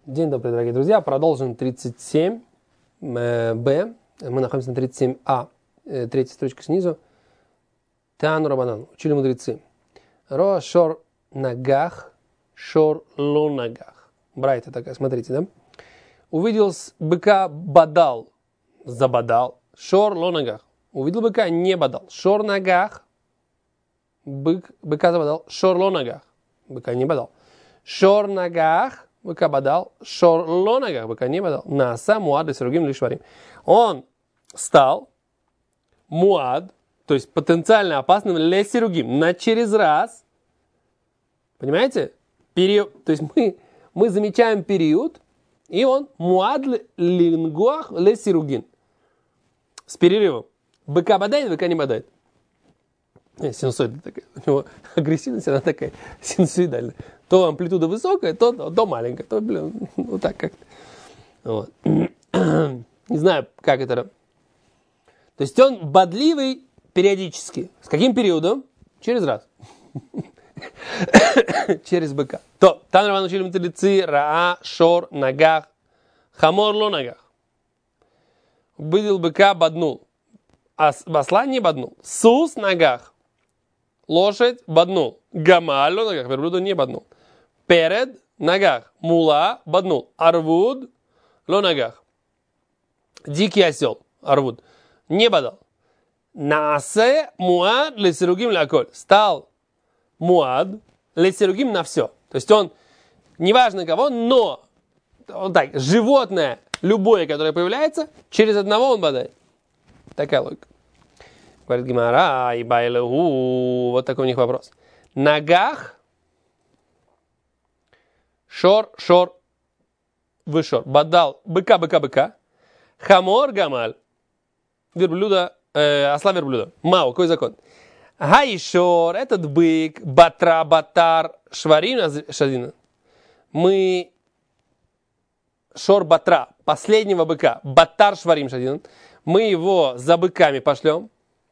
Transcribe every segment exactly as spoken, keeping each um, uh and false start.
День добрый, дорогие друзья. Продолжим тридцать семь бэ. Мы находимся на тридцать семь а. Третья строчка снизу. Тану Рабанан. Учили мудрецы. Ро шор нагах, шор ло нагах. Брайта такая, смотрите, да? Увидел быка бадал, забадал. Шор ло нагах. Увидел быка, не бадал. Шор нагах. Бык, быка забадал. Шор ло нагах. Быка не бадал. Шор нагах. Быка бадал, шор ло нагах, быка не бадал. Наса муад лесирогим лишварим. Он стал муад, то есть потенциально опасным лесирогим, на через раз. Понимаете? Период, то есть мы, мы замечаем период, и он муад лингуах лесирогин. С перерывом. Быка бадает, быка не бадает. Синусоида такая. У него агрессивность, она такая синусоидальная. То амплитуда высокая, то, то маленькая, то, блин, вот так как-то. Вот. Не знаю, как это. То есть он бодливый периодически. С каким периодом? Через раз. Через быка. То, там Раван учили мудрецы, раа, шор, нагах, хамор, ло, нагах. Увидел быка, боднул. А осла не боднул. Сус, нагах. Лошадь боднул. Гамаль, ло, нагах. Верблюда не боднул. Перед, нагах. Мула, боднул. Арвуд, ло, нагах. Дикий осел, арвуд. Не бодал. Насе, муад, лесиругим, лаколь. Стал муад, лесиругим на все. То есть он, неважно кого, но, он так, животное, любое, которое появляется, через одного он бодает. Такая логика. Говорит Гемара, и байлеху. Вот такой у них вопрос. Нагах, шор, шор, вышор. Бадал, быка, быка, быка. Хамор, гамаль. Верблюда, э, осла, верблюда. Мау, какой закон? Гаишор, этот бык, батра, батар, шварина, шадина. Мы шор, батра, последнего быка, батар, шварим, шадина. Мы его за быками пошлем.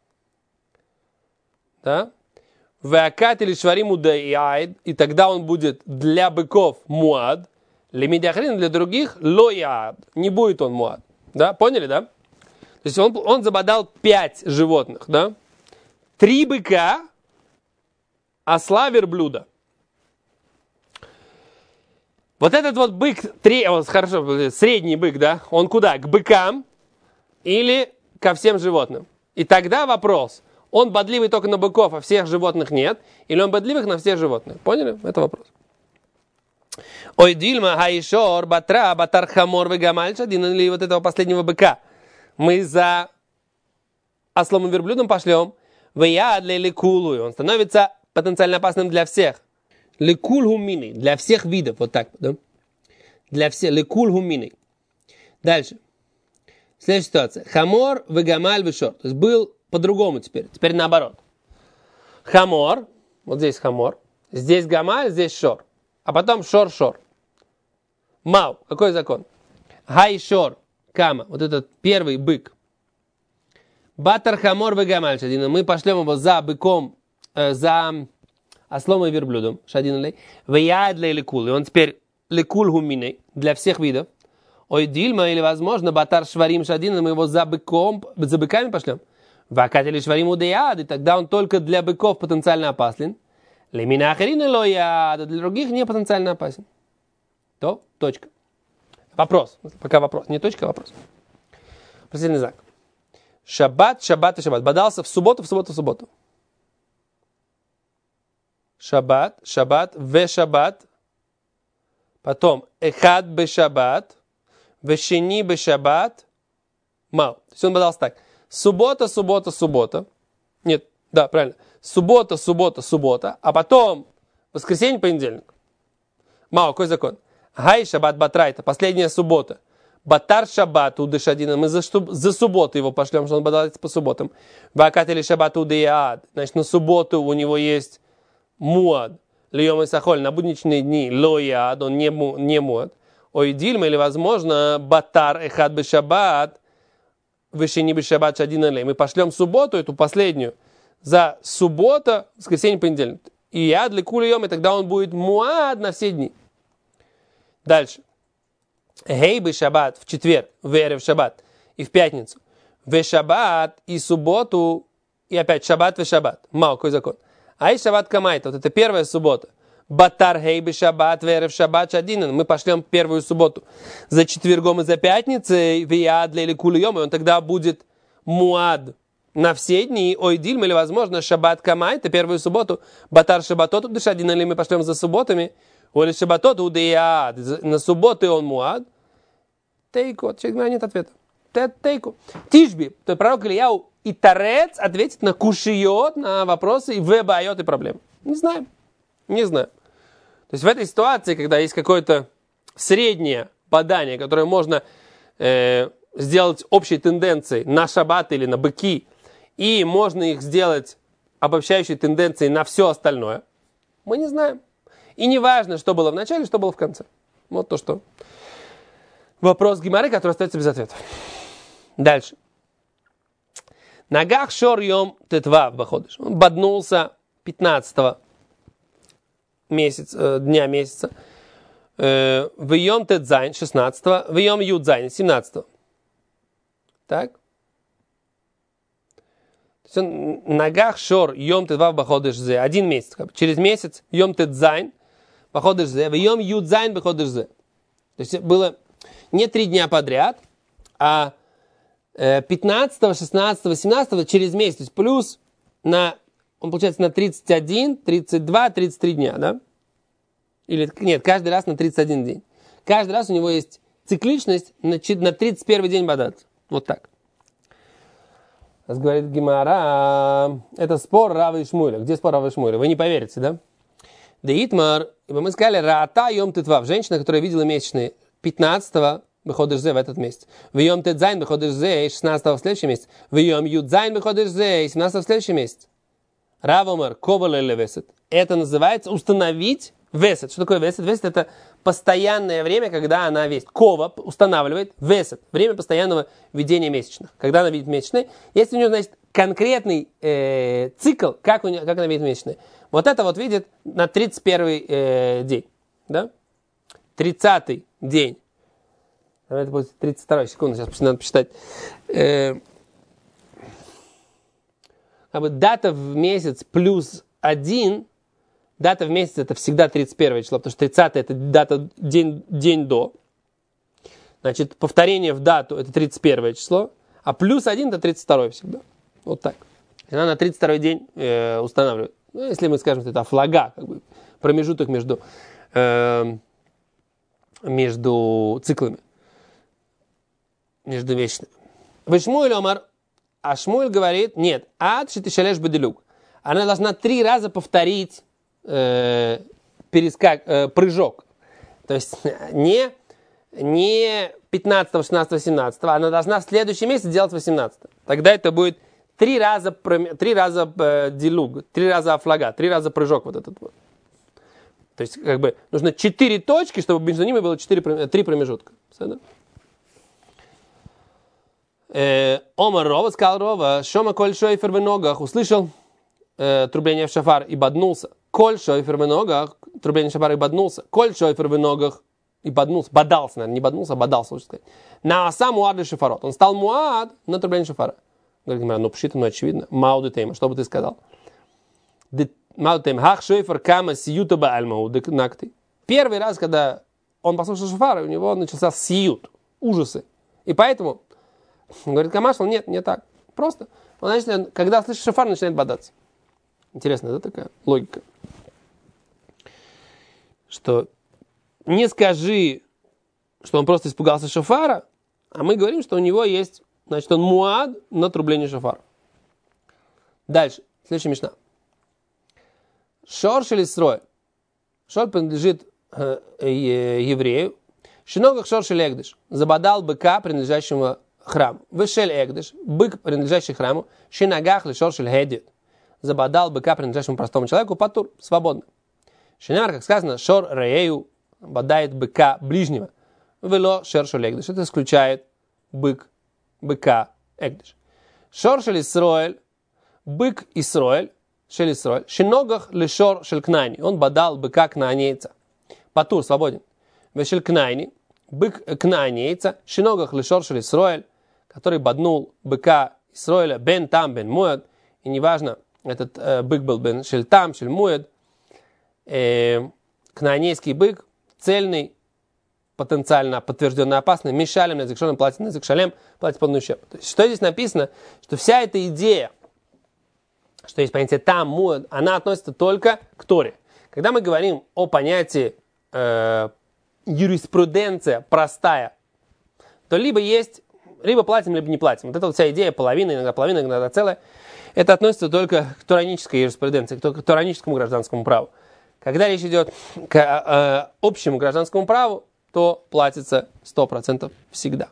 Да? Веакат или шварим удаиад, и тогда он будет для быков муад, лемидяхрин для других лояд. Не будет он муад. Да? Поняли, да? То есть он, он забодал пять животных, да? Три быка, осла, верблюда. Вот этот вот бык, три, вот, хорошо, средний бык, да? Он куда? К быкам или ко всем животным? И тогда вопрос. Он бодливый только на быков, а всех животных нет? Или он бодливых на всех животных? Поняли? Это вопрос. Ой, дильма, хайшор, батра, батар, хамор, вегамаль, шадин, или вот этого последнего быка. Мы за ослом и верблюдом пошлем. Веяд ли ликулу. Он становится потенциально опасным для всех. Ликул гумини. Для всех видов. Вот так. Да? Для всех. Ликул гумини. Дальше. Следующая ситуация. Хамор, вегамаль, вешор. То есть был по-другому теперь. Теперь наоборот. Хамор. Вот здесь хамор. Здесь гамаль, здесь шор. А потом шор-шор. Мау. Какой закон? Хай-шор. Кама. Вот этот первый бык. Батар хамор вегамаль. Шадина. Мы пошлем его за быком, э, за ослом и верблюдом. Шадина лей. Веяд лей лекул. И он теперь лекул гуминей. Для всех видов. Ой, дильма, или возможно, батар шварим шадина. Мы его за быком, за быками пошлем. Вакат или шварим удеяд. И тогда он только для быков потенциально опасен. Леминахарина лояд. Для других не потенциально опасен. То, точка. Вопрос. Пока вопрос. Не точка, а вопрос. Последний знак. Шаббат, шаббат и шаббат. Бодался в субботу, в субботу, в субботу. Шаббат, шаббат, ве шаббат. Потом эхад бе шаббат. Вешени бе шаббат. Мал. То есть он бодался так. Суббота, суббота, суббота. Нет, да, правильно. Суббота, суббота, суббота. А потом воскресенье, понедельник. Мал, какой закон? Гай шаббат батрайта. Последняя суббота. Батар шаббат удышадина. Мы за, за субботу его пошлем, что он бодается по субботам. Вакат или шаббат удеяд. Значит, на субботу у него есть муад. Льем и сахоль. На будничные дни лояд. Он не, му, не муад. Ой, дильма, или возможно, батар эхад бе шаббат. Вешени бе шаббат шадина лей. Мы пошлем субботу, эту последнюю, за суббота, воскресенье, понедельник. И яд ли кулием, и тогда он будет муад на все дни. Дальше. Гей бы шаббат в четверг, вере в шаббат и в пятницу. В шаббат и субботу, и опять шаббат в шаббат. Мало, какой закон. А и шаббат камайта, вот это первая суббота. Батар гей бы шаббат, вере в шаббат шадинан. Мы пошлем первую субботу за четвергом и за пятницей, виадля или кулием, и он тогда будет муад на все дни. Ой, дильм, или, возможно, шаббат камайта, первую субботу. Батар шаббатот, дышадинан, или мы пошлем за субботами. Или шаббатот, удеяд, на субботы он муад. Тейку, человек нет ответа. Тейку. Тишби, то есть пророк Ильяу и Тарец ответит на кушиот, на вопросы и вебайот и проблемы. Не знаем. Не знаю. То есть в этой ситуации, когда есть какое-то среднее подание, которое можно э, сделать общей тенденцией на шаббат или на быки, и можно их сделать обобщающей тенденцией на все остальное, мы не знаем. И не важно, что было в начале, что было в конце. Вот то, что... Вопрос Гемары, который остается без ответа. Дальше. Нагах шор йом тетвав баходыш. Он боднулся пятнадцатого месяца, дня месяца. В йом тетзайн шестнадцатого. В йом юдзайн семнадцатого. Так. То есть он нагах шор йом тетвав баходыш зе. Один месяц. Через месяц йом тетзайн баходыш зе. В йом юдзайн баходыш зе. То есть было не три дня подряд, а пятнадцатого, шестнадцатого, семнадцатого через месяц. То есть плюс на, он получается на тридцать один, тридцать два, тридцать три дня, да? Или нет, каждый раз на тридцать один день. Каждый раз у него есть цикличность на, на тридцать первый день бодаться. Вот так. Раз говорит Гемара, это спор Рава и Шмуэля. Где спор Рава и Шмуэля? Вы не поверите, да? Да Итмар, ибо мы сказали, Раата йом тетвав, женщина, которая видела месячные пятнадцатого выходишь зе в этот месяц. В йом тетзайн выходишь зе, шестнадцатого в следующий месяц. В йом юдзайн выходишь зе, семнадцатого в следующий месяц. Равомар, ковале весет. Это называется установить весет. Что такое весет? Весет это постоянное время, когда она весит. Кова устанавливает весет. Время постоянного ведения месячных. Когда она видит месячные. Если у нее, значит, конкретный э, цикл, как, у нее, как она видит месячные. Вот это вот видит на тридцать первый э, день. Да? тридцатый день. Это будет тридцать второй, секунду, сейчас надо посчитать. Э, как бы дата в месяц плюс один, дата в месяц это всегда тридцать первое число, потому что тридцатое это дата день, день до. Значит, повторение в дату это тридцать первое число, а плюс один это тридцать второе всегда. Вот так. И она на тридцать второй день э, устанавливает. Ну, если мы скажем, что это флага, как бы промежуток между, э, между циклами. Между вечными. Вышмуэль омар, а Шмуэль говорит, нет, ад шитишалеш беделюк. Она должна три раза повторить э, перескак, э, прыжок. То есть не, не пятнадцатого, шестнадцатого, семнадцатого, она должна в следующий месяц делать восемнадцатого. Тогда это будет три раза, три раза э, делюк, три раза афлага, три раза прыжок вот этот вот. То есть как бы нужно четыре точки, чтобы между ними было четыре, три промежутка. Все, Омар Рова, сказал Рова, Шома коль шойфер в ногах, услышал э, трубление в шафар и боднулся. Коль шойфер в ногах, трубление в шафар и боднулся. Коль шойфер в ногах и боднулся, бодался, наверное, не боднулся, а бодался, лучше сказать. На аса муад шафарот. Он стал муад на трубление шафара. Говорит, ну пшито, ну очевидно. Мауду тема, что бы ты сказал? Мауду тема, хах шойфер кама сиюта ба альмау накты. Первый раз, когда он послушал шафара, у него начался сиют, ужасы. И поэтому говорит Камаш, он нет, не так. Просто, он, значит, когда слышит шофар, начинает бодаться. Интересная, да, такая логика? Что не скажи, что он просто испугался шофара, а мы говорим, что у него есть, значит, он муад на трубление шофара. Дальше, следующая мишна. Шор шелисрой. Шор принадлежит э, э, еврею. Шиногах шор шелегдыш. Забодал быка, принадлежащего храм. Вышель эгдыш, бык, принадлежащий храму, шинагах лишор шель хедит. Забодал быка, принадлежащему простому человеку, патур, свободно. Шинар, как сказано, шор рею, бодает быка ближнего. Вело шер шель эгдыш. Это исключает бык, быка, эгдыш. Шор шель Исроэль, бык Исроэль, шель Исроэль, шиногах лишор шель кнайни. Он бодал быка кнаанейца. Патур, свободен. Вешель кнайни, бык кнаанейца, шиногах лишоршили Исроэль, который боднул быка Исроэля, бен там, бен муэд, и неважно, этот э, бык был бен шель там, шель муэд, э, кнаанейский бык, цельный, потенциально подтвержденно опасный, мишалем, незик шолем, платит незик шалем, платит полный ущерб. То есть, что здесь написано? Что вся эта идея, что есть понятие там, муэд, она относится только к Торе. Когда мы говорим о понятии э, юриспруденция простая, то либо есть, либо платим, либо не платим. Вот эта вот вся идея, половина, иногда половина, иногда целая, это относится только к торанической юриспруденции, к тораническому гражданскому праву. Когда речь идет к э, общему гражданскому праву, то платится сто процентов всегда.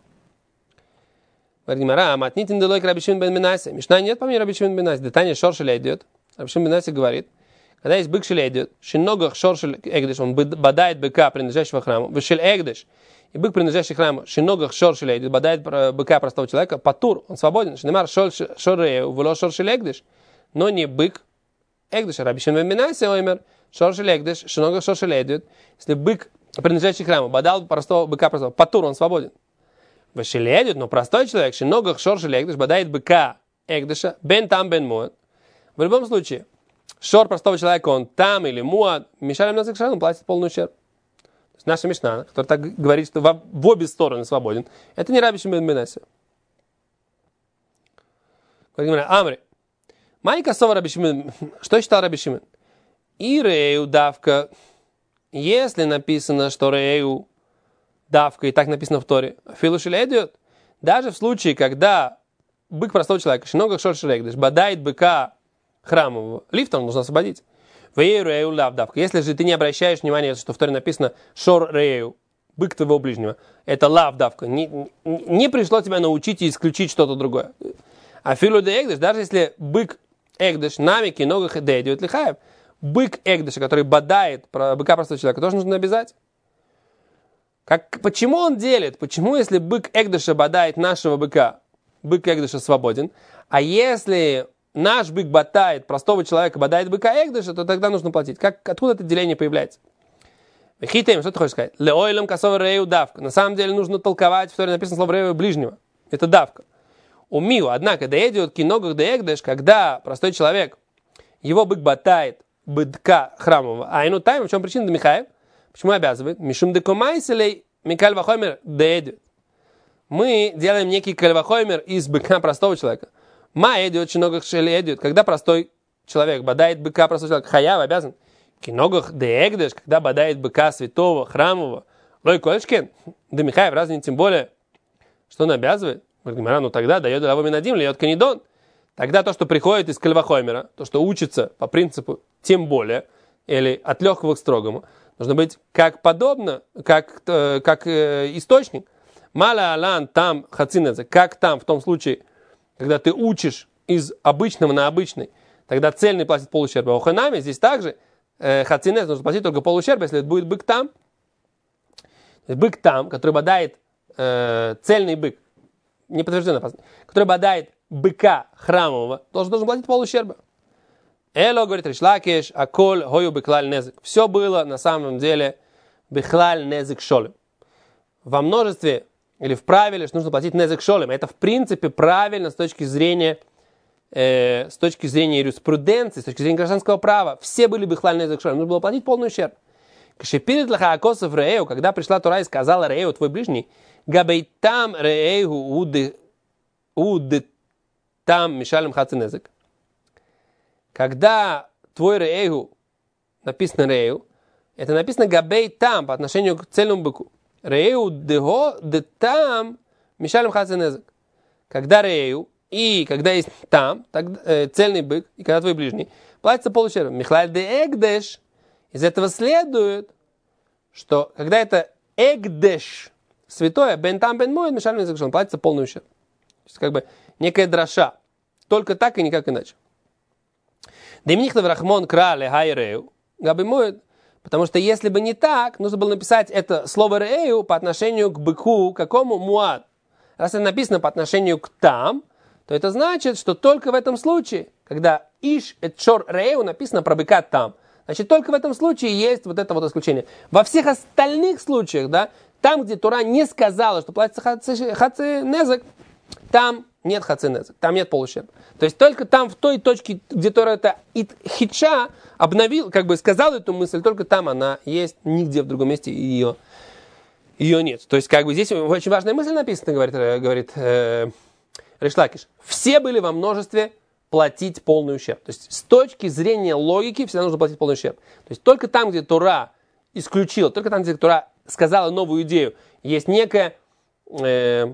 Мишна нет по мне Раби Шимон бен Минаси. Детание шоршеля идет. Раби Шимон бен Минаси говорит, когда есть бык шеля идет, шиногах шоршель эгдеш, он бодает быка, принадлежащего храму, вышель эгдеш, и бык, принадлежащий храму, шиногах шоршеля идет, бодает быка простого человека, патур, он свободен, шинемар шоррею, вло шоршель эгдеш, но не бык эгдеш. Раби Шимон бен Минаси оймер, шоршель эгдеш, шиногах шоршеля идет, если бык, принадлежащий храму, бодал простого быка простого, патур, он свободен. Вышеледет, но простой человек, шиногах шоршель эгдеш, бодает быка эгдеша, бен там, бен муад. В любом случае, шор простого человека, он там или муад, мишалем незик шалем, платит полный ущерб. То есть наша Мишна, которая так говорит, что в, в обе стороны свободен, это не Раби Шимон бен Минаси. Амри. Майка сова Раби Шимон. Что считал Раби Шимон? И рею давка, если написано, что рею давка, и так написано в Торе, филушель идет, даже в случае, когда бык простого человека, шиногах шоршель эгдеш, бодает быка храмового, лифтом нужно освободить. Вею рею лав давка. Если же ты не обращаешь внимания, что в Торе написано шор рею, бык твоего ближнего, это лав давка. Не, не пришло тебя научить и исключить что-то другое. А филу де эгдеш, даже если бык эгдеш, намики, ногах де идет лихаев, бык эгдеша, который бодает быка простого человека, тоже нужно обязать. Как, почему он делит? Почему, если бык эгдеша бодает нашего быка, бык эгдеша свободен, а если наш бык бодает простого человека, бодает быка эгдеша, то тогда нужно платить. Как, откуда это деление появляется? Хитаем, что ты хочешь сказать? Леойлем косов рею давка. На самом деле нужно толковать, в Торе написано слово рею ближнего. Это давка. Умию, однако, да идет киногах да эгдеш, когда простой человек, его бык бодает быка храмового, а ину тайм, в чем причина, да Михаев? Почему обязывает? Мишум декомайселей микаль вахоймер деэдет. Мы делаем некий кальвахоймер из быка простого человека. Ма эдет, чиногах шели эдет. Когда простой человек бодает быка простого человека, хаяв обязан. Киногах деэгдеш, когда бодает быка святого, храмового. Лой кольшкен, да Михаев, разве не тем более, что он обязывает? Ну тогда дает лаву минадим, льет канидон. Тогда то, что приходит из кальвахоймера, то, что учится по принципу тем более, или от легкого к строгому, нужно быть как подобно, как, э, как э, источник. Маля алан там хацинезе, как там, в том случае, когда ты учишь из обычного на обычный, тогда цельный платит полущерба. А у ханами здесь также э, хацинез нужно платить только полущерба, если это будет бык там. Бык там, который бодает, э, цельный бык, не подтвержденный, который бодает быка храмового, должен, должен платить полущерба. Эло, говорит Риш Лакиш, аколь хою беклаль незик. Все было на самом деле беклаль незик шолем. Во множестве или в правиле, что нужно платить незик шолем. Это в принципе правильно с точки зрения, э, с точки зрения юриспруденции, с точки зрения гражданского права. Все были беклаль незик шолем. Нужно было платить полный ущерб. Кашепирит лаха акосов рею, когда пришла Тора и сказала рею, твой ближний, габейтам рею уды уды там мишалем хаци незик. Когда твой рею, написано рею, это написано габей там по отношению к цельному быку. Рею дего де там мишалем хацинезек. Когда рею и когда есть там, так, э, цельный бык, и когда твой ближний, платится полущерба. Михлаль де эгдеш. Из этого следует, что когда это эгдеш, святое, бен там бен мой, мишалем хацинезек, он платится полный ущерб. То есть как бы некая дроша. Только так и никак иначе. Потому что если бы не так, нужно было написать это слово рею по отношению к быку, какому муад. Раз это написано по отношению к там, то это значит, что только в этом случае, когда иш эт шор рею написано про быка там, значит только в этом случае есть вот это вот исключение. Во всех остальных случаях, да, там, где Тора не сказала, что платится хаци-незек, там нет хаци-незек, там нет полущерба. То есть только там, в той точке, где Тора это хитча обновил, как бы сказал эту мысль, только там она есть, нигде в другом месте ее, ее нет. То есть как бы здесь очень важная мысль написана, говорит, говорит э, Рейш Лакиш. Все были во множестве платить полный ущерб. То есть с точки зрения логики всегда нужно платить полный ущерб. То есть только там, где Тора исключила, только там, где Тора сказала новую идею, есть некое, э,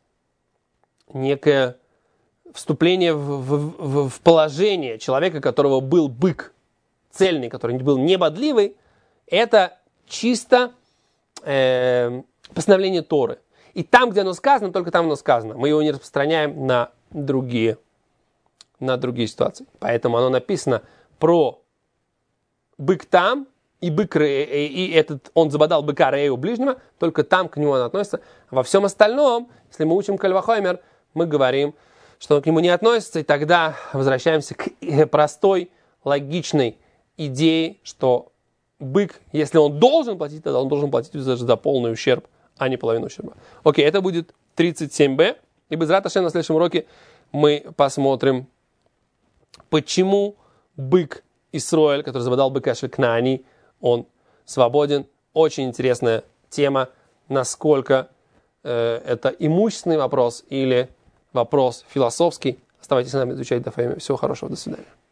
некое вступление в, в, в, в положение человека, которого был бык цельный, который был небодливый, это чисто э, постановление Торы. И там, где оно сказано, только там оно сказано. Мы его не распространяем на другие, на другие ситуации. Поэтому оно написано про бык там, и бык, и этот, он забодал быка Рею ближнего, только там к нему он относится. Во всем остальном, если мы учим Каль вахомер, мы говорим, что он к нему не относится, и тогда возвращаемся к простой, логичной идее, что бык, если он должен платить, тогда он должен платить даже за полный ущерб, а не половину ущерба. Окей, это будет тридцать семь бэ, и без рат Ашем на следующем уроке мы посмотрим, почему бык Исроэль, который забодал быка Шекнани, он свободен. Очень интересная тема, насколько э, это имущественный вопрос или вопрос философский. Оставайтесь с нами, изучать Даф Йоми. Всего хорошего, до свидания.